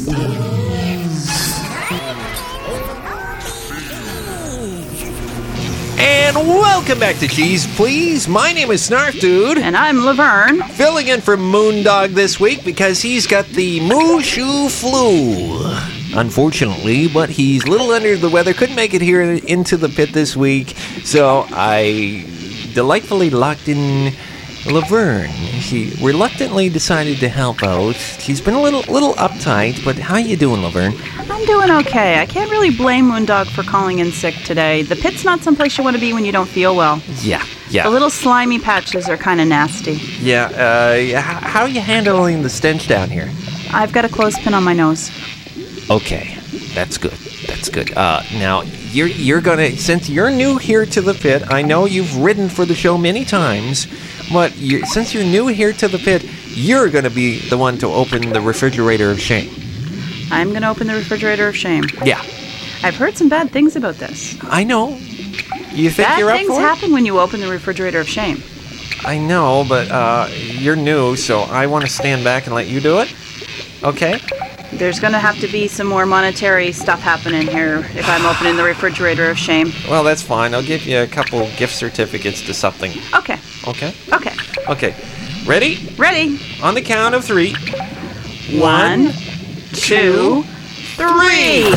And welcome back to Cheese Please. My name is Snarf Dude. And I'm Laverne. Filling in for Moondog this week because he's got the Mushu flu. Unfortunately, but he's a little under the weather. Couldn't make it here into the pit this week. So I delightfully locked in Laverne. She reluctantly decided to help out. She's been a little uptight, but how you doing, Laverne? I'm doing okay. I can't really blame Moondog for calling in sick today. The pit's not someplace you want to be when you don't feel well. Yeah. The little slimy patches are kind of nasty. Yeah, how are you handling the stench down here? I've got a clothespin on my nose. Okay, that's good. Now, you're gonna, since you're new here to the pit, I know you've ridden for the show many times, but since you're new here to the pit, you're gonna be the one to open the refrigerator of shame. I'm gonna open the refrigerator of shame. Yeah. I've heard some bad things about this. I know. You think bad you're up for it? Bad things happen when you open the refrigerator of shame. I know, but you're new, so I want to stand back and let you do it. Okay? There's going to have to be some more monetary stuff happening here if I'm opening the refrigerator of shame. Well, that's fine. I'll give you a couple gift certificates to something. Okay. Okay? Okay. Okay. Ready? Ready. On the count of 3. 1, 2, 3.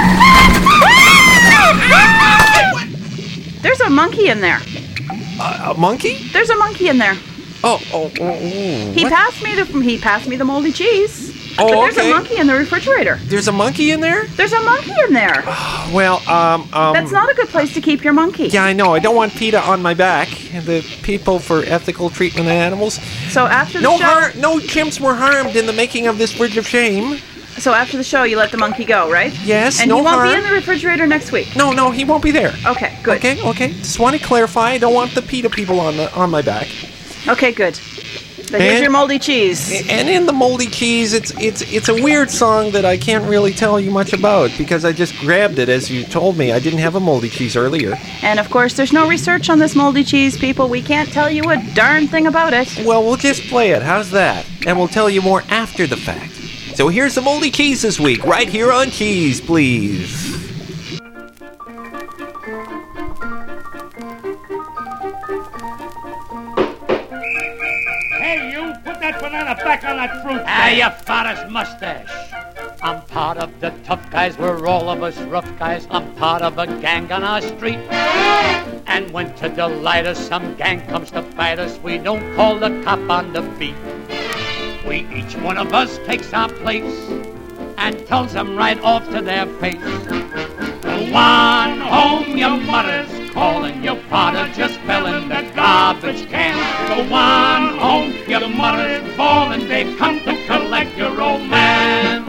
There's a monkey in there. A monkey? There's a monkey in there. Oh. He passed me the moldy cheese. Oh, but there's okay. a monkey in the refrigerator. There's a monkey in there? There's a monkey in there. Well, That's not a good place to keep your monkey. Yeah, I know. I don't want PETA on my back. The People for Ethical Treatment of Animals. So after the show... No chimps were harmed in the making of this Bridge of Shame. So after the show, you let the monkey go, right? Yes, and no he won't harm. be in the refrigerator next week? No, he won't be there. Okay, good. Okay. Just want to clarify. I don't want the PETA people on my back. Okay, good. But here's your moldy cheese. And in the moldy cheese, it's a weird song that I can't really tell you much about because I just grabbed it as you told me. I didn't have a moldy cheese earlier. And of course, there's no research on this moldy cheese, people. We can't tell you a darn thing about it. Well, we'll just play it. How's that? And we'll tell you more after the fact. So here's the moldy cheese this week, right here on Cheese Please. Hey, you, put that banana back on that fruit. You father's mustache. I'm part of the tough guys, we're all of us rough guys. I'm part of a gang on our street. And when to delight us, some gang comes to fight us, we don't call the cop on the beat. We, each one of us, takes our place and tells them right off to their face. Go on home, your mother's calling, your father just fell in the garbage can. Go on home, your mother's falling, they've come to collect your old man.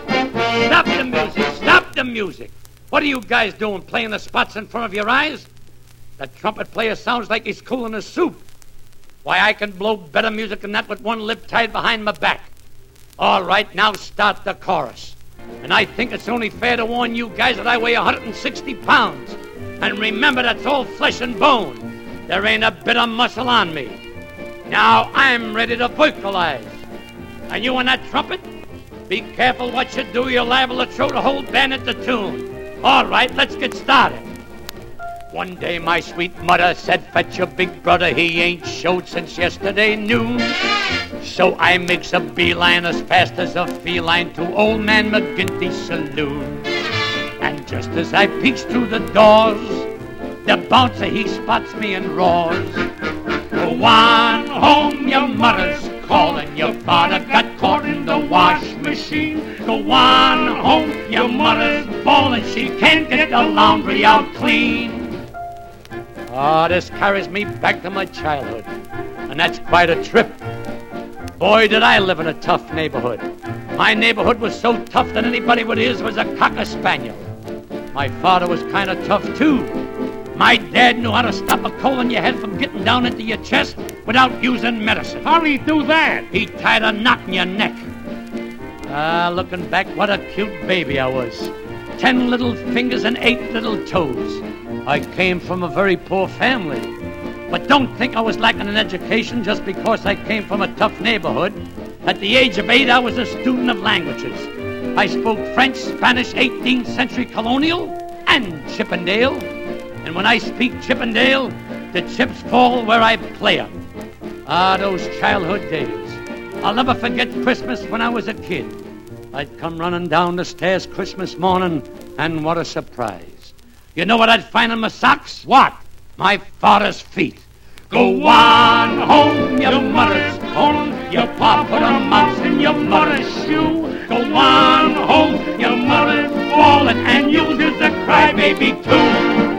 Stop the music. What are you guys doing, playing the spots in front of your eyes? The trumpet player sounds like he's cooling his soup. Why, I can blow better music than that with one lip tied behind my back. All right, now start the chorus. And I think it's only fair to warn you guys that I weigh 160 pounds. And remember, that's all flesh and bone. There ain't a bit of muscle on me. Now I'm ready to vocalize. And you on that trumpet? Be careful what you do. You're liable to throw the whole band at the tune. All right, let's get started. One day my sweet mother said, fetch your big brother, he ain't showed since yesterday noon. So I makes a beeline as fast as a feline to old man McGinty's saloon. And just as I peeks through the doors, the bouncer he spots me and roars. Go on home, your mother's calling, your father got caught in the wash machine. Go on home, your mother's bawling, she can't get the laundry out clean. This carries me back to my childhood, and that's quite a trip. Boy, did I live in a tough neighborhood. My neighborhood was so tough that anybody with ears was a cocker spaniel. My father was kind of tough, too. My dad knew how to stop a cold in your head from getting down into your chest without using medicine. How'd he do that? He tied a knot in your neck. Looking back, what a cute baby I was. 10 little fingers and 8 little toes. I came from a very poor family. But don't think I was lacking in education just because I came from a tough neighborhood. At the age of 8, I was a student of languages. I spoke French, Spanish, 18th century colonial, and Chippendale. And when I speak Chippendale, the chips fall where I play 'em. Ah, those childhood days. I'll never forget Christmas when I was a kid. I'd come running down the stairs Christmas morning, and what a surprise. You know what I'd find in my socks? What? My father's feet. Go on home, your mother's home. Your pa put a mouse in your mother's shoe. Go on home, your mother's fallen, and you'll just a crybaby too.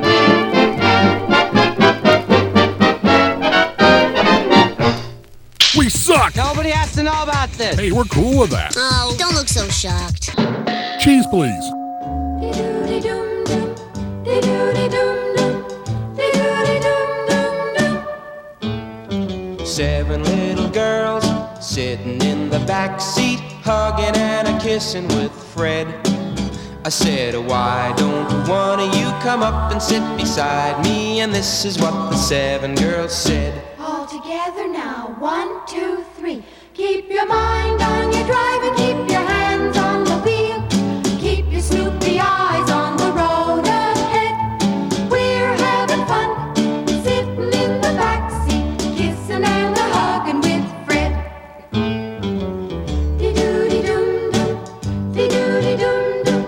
We suck! Nobody has to know about this. Hey, we're cool with that. Oh, don't look so shocked. Cheese, please. 7 little girls sitting in the back seat, hugging and a-kissing with Fred. I said, why don't one of you come up and sit beside me? And this is what the 7 girls said. All together now, 1, 2, 3. Keep your mind on your drive and keep your hands on the wheel. Keep your snoopy eyes on the road ahead. We're having fun, sitting in the back seat, kissing and a-hugging with Fred. Dee-doo-dee-dum-dum, dee-doo-dee-dum-dum,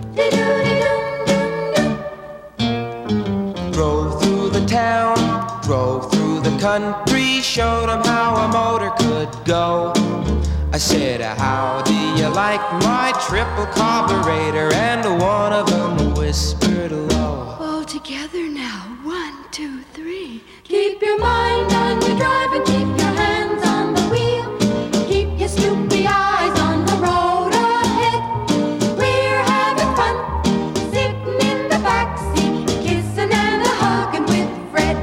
dee-doo-dee-dum-dum. Drove through the town, drove through the country, showed them how a motor could go. I said, how do you like my triple carburetor? And one of them whispered low. All together now, 1, 2, 3. Keep your mind on your drive and keep your hands on the wheel. Keep your snoopy eyes on the road ahead. We're having fun, sitting in the back seat, kissing and a-hugging with Fred.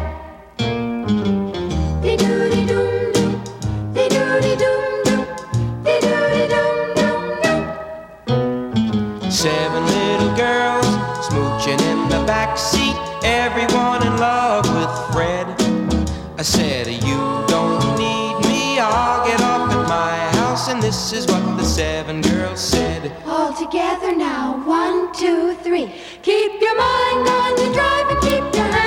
Dee-doo-dee-dum-dum, dee-doo-dee-dum-dum, dee-doo-dee-dum-dum-dum. 7 little girls smooching in the back seat, everyone in love with Fred. I said, you don't need me, I'll get off at my house. And this is what the 7 girls said. All together now, 1, 2, 3. Keep your mind on your drive and keep your